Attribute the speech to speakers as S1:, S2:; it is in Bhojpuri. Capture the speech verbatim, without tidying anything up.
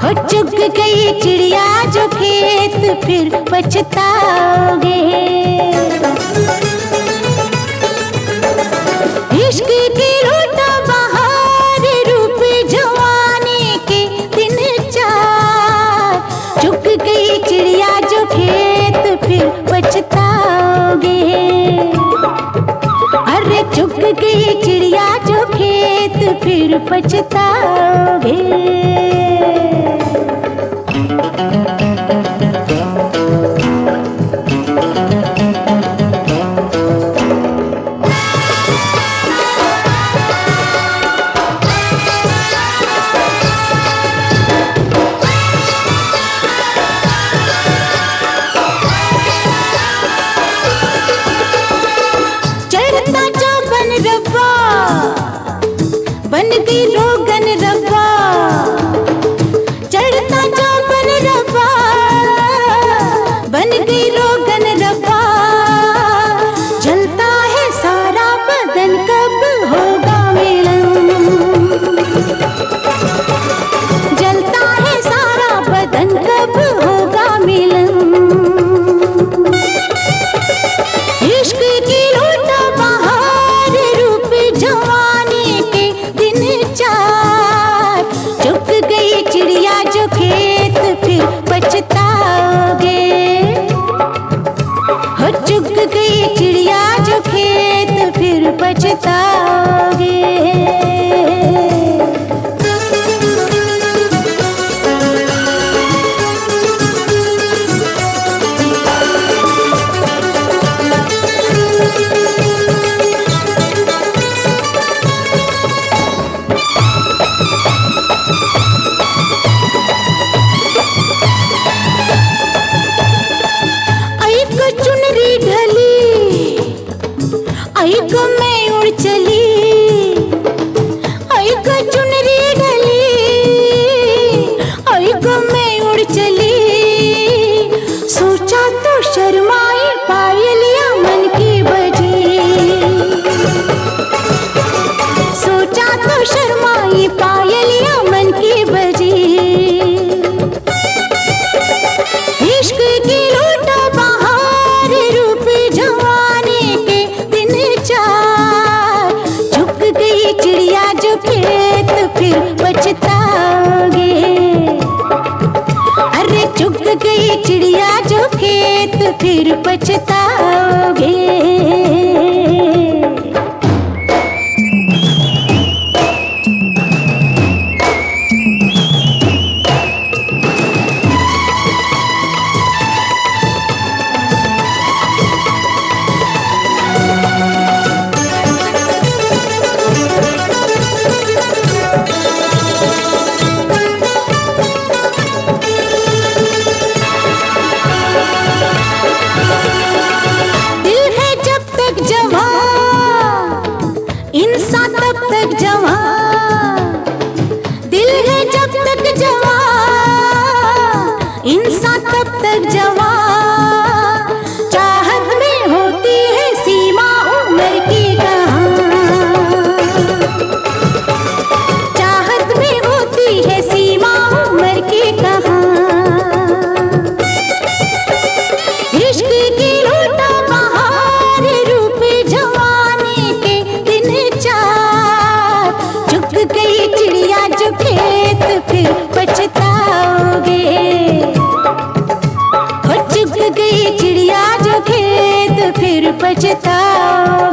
S1: हो चुग गई चिड़िया जो खेत फिर पछताओगे। इश्क की लूटा बहार रूप जवानी के दिन चार, चुग गई चिड़िया जो खेत फिर पछताओगे। अरे चुग गई चिड़िया जो खेत फिर पछताओगे। बन गई रोगन रब्बा, चढ़ता चौपन रब्बा, बन गई रोगन रब्बा। जलता है सारा बदन कब होगा मिलन, जलता है सारा बदन कब होगा मिलन। इश्क की लूटा बहार रूप जवानी के दिन चार, चुग गई चिड़िया जो खेत फिर पछताओगे। हो चुग गई चिड़िया जो खेत फिर पछताओगे। आई को मैं उड़ चली, आई को चुनरी ढली, आई को मैं उड़ चली। सोचा तो शर्माई पायलिया मन की बजी, सोचा तो शर्माई पायलिया मन की बजी। इश्क की लूटा बहार रूप जवानी के दिन चार, चुग गई चिड़िया जो खेत फिर पछताओगे। अरे चुग गई चिड़िया जो खेत फिर पछताओगे। इंसान तब तक जवान, दिल है जब तक जवान, इंसान तब तक जवान। चाहत में होती है सीमा उम्र की कहाँ, चाहत में होती है सीमा उम्र की कहाँ। इश्क की लूटा बहार रूप जवानी के दिन चार, चुग गई चिड़िया जो खेत फिर पछताओगे। हो चुग गई चिड़िया जो खेत फिर पछताओगे।